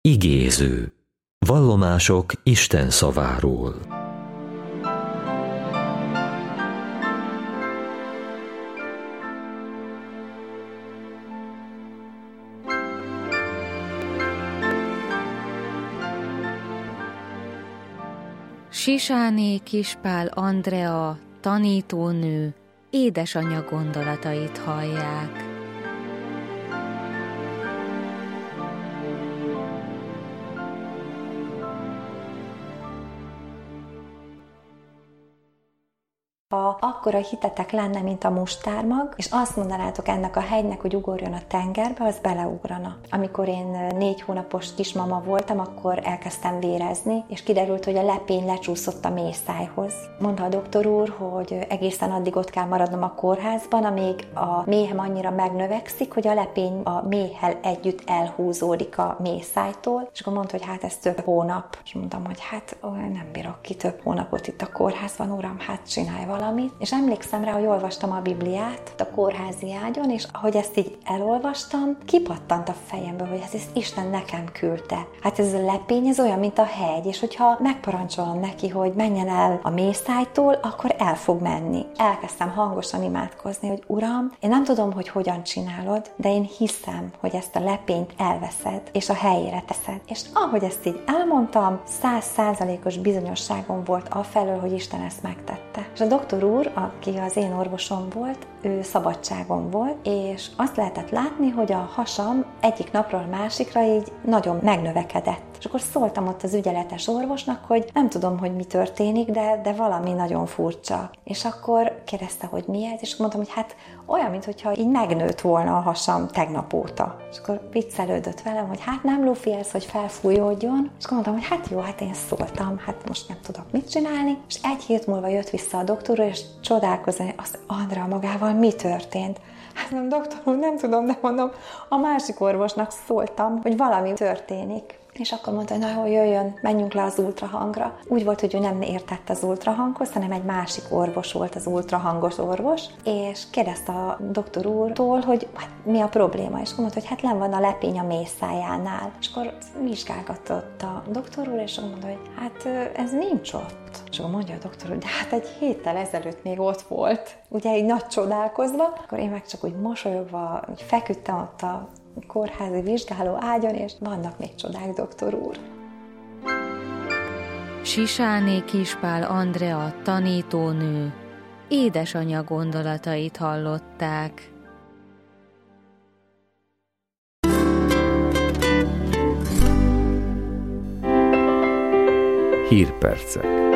Igéző. Vallomások Isten szaváról. Sisáné Kispál Andrea, tanítónő, édesanyja gondolatait hallják. Ha akkora hitetek lenne, mint a mustármag, és azt mondanátok ennek a hegynek, hogy ugorjon a tengerbe, az beleugrana. Amikor én 4 hónapos kismama voltam, akkor elkezdtem vérezni, és kiderült, hogy a lepény lecsúszott a méhszájhoz. Mondta a doktor úr, hogy egészen addig ott kell maradnom a kórházban, amíg a méhem annyira megnövekszik, hogy a lepény a méhel együtt elhúzódik a méhszájtól, és akkor mondta, hogy hát ez több hónap. És mondtam, hogy hát nem bírok ki több hónapot itt a kórházban, uram, hát csinálj valamit. És emlékszem rá, hogy olvastam a Bibliát a kórházi ágyon, és ahogy ezt így elolvastam, kipattant a fejemből, hogy ezt Isten nekem küldte. Hát ez a lepény, ez olyan, mint a hegy, és hogyha megparancsolom neki, hogy menjen el a méhszájtól, akkor el fog menni. Elkezdtem hangosan imádkozni, hogy Uram, én nem tudom, hogy hogyan csinálod, de én hiszem, hogy ezt a lepényt elveszed, és a helyére teszed. És ahogy ezt így elmondtam, 100%-os bizonyosságom volt afelől, hogy Isten ezt megtette. És a doktor úr, aki az én orvosom volt, ő szabadságon volt, és azt lehetett látni, hogy a hasam egyik napról másikra így nagyon megnövekedett. És akkor szóltam ott az ügyeletes orvosnak, hogy nem tudom, hogy mi történik, de valami nagyon furcsa. És akkor kérdezte, hogy mi ez, és mondtam, hogy hát olyan, mintha így megnőtt volna a hasam tegnap óta. És akkor viccelődött velem, hogy hát nem lufi ez, hogy felfújódjon. És akkor mondtam, hogy hát jó, hát én szóltam, hát most nem tudok mit csinálni. És 1 hét múlva jött vissza a doktor úr, és csodálkozni, azt Andrea magával mi történt. Hát mondom, doktor úr, nem tudom, de mondom, a másik orvosnak szóltam, hogy valami történik. És akkor mondta, hogy na jó, jöjjön, menjünk le az ultrahangra. Úgy volt, hogy ő nem értett az ultrahanghoz, hanem egy másik orvos volt az ultrahangos orvos, és kérdezte a doktor úrtól, hogy hát, mi a probléma, és mondta, hogy hát len van a lepény a méhszájánál. És akkor vizsgálgatott a doktor úr, és mondta, hogy hát ez nincs ott. És akkor mondja a doktor, hogy de hát 1 héttel ezelőtt még ott volt. Ugye így nagy csodálkozva. Akkor én meg csak úgy mosolyogva feküdtem ott a kórházi vizsgáló ágyon, és vannak még csodák, doktor úr. Sisáné Kispál Andrea, tanítónő, édesanyja gondolatait hallották. Hírpercek.